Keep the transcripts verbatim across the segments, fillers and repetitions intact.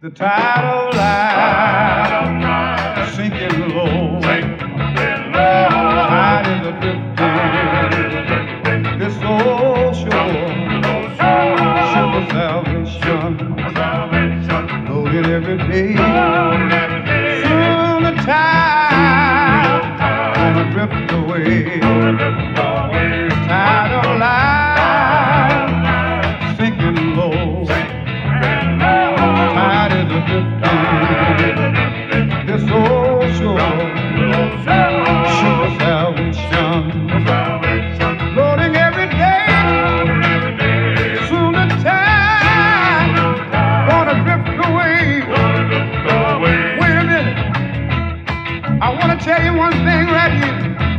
The tide of life sinking low. Tide is a-drifting. This old shore, ship of salvation, loaded every day. Soon the tide gonna drift away. The tide of life sinking low. Tide is a-drifting. This old shore, ship of salvation, loading every day. Soon the tide gonna drift away. Wait a minute, I want to tell you one thing right here.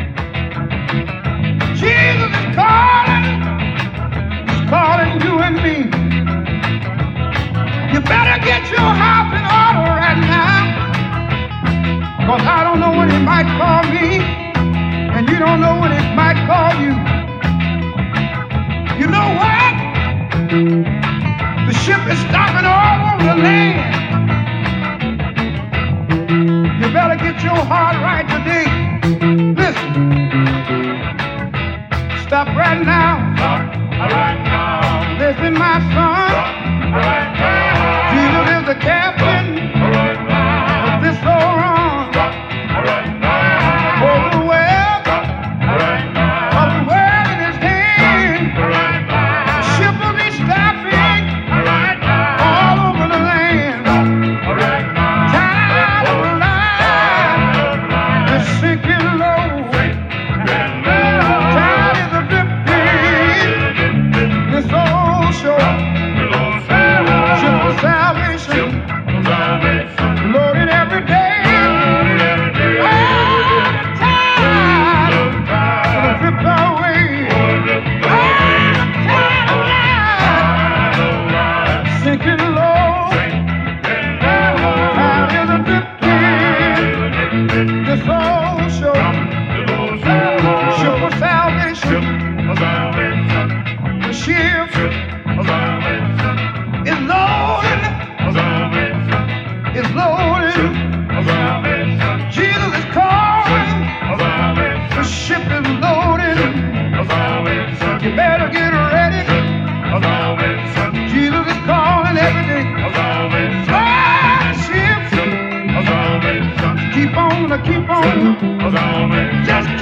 Jesus is calling, he's calling you and me. You better get your house in order right now, cause I don't know when he might call me, and you don't know when he might call you. You know what? The ship is stopping all over the land. You better get your heart right today. Listen, stop right now. Stop right now. Listen, my son. Stop right now. Jesus is the captain Right now. of this old run. Stop right now. Hold the well Stop right now. of the world in his hand. Right now. The ship will be stopping Right now. all over the land. Right now. Tide of life is sinking low. Tide is a-drifting. This old shore, ship of salvation, loading every day. Oh, the tide gonna drift away. Oh, the tide of life sinking low. Tide is a-drifting. This old shore, ship of salvation, the ship is loaded, is loaded. Jesus is calling, the ship is loaded. You better get ready. Jesus is calling every day. Ah, ship, keep on, keep on, just